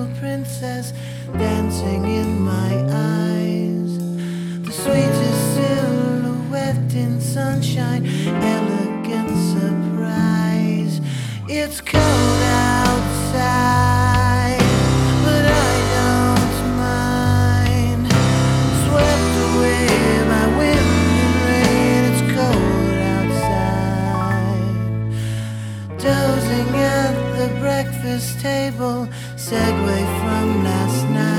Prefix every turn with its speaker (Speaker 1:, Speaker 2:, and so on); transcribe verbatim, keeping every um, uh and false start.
Speaker 1: little princess dancing in my eyes. The sweetest silhouette in sunshine, elegant surprise. It's cold outside, but I don't mind. Swept away by wind and rain. It's cold outside. Dozing at the breakfast table, segue from last night.